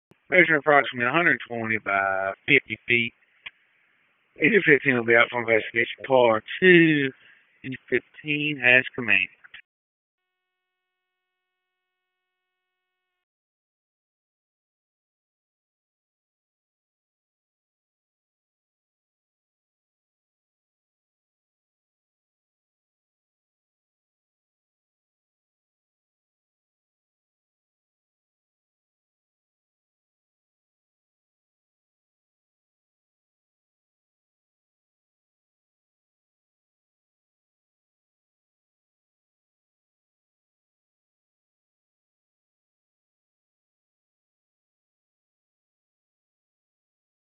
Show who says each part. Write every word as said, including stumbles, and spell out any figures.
Speaker 1: measuring approximately one hundred twenty by fifty feet. Agent fifteen will be out for investigation. Car two fifteen has command.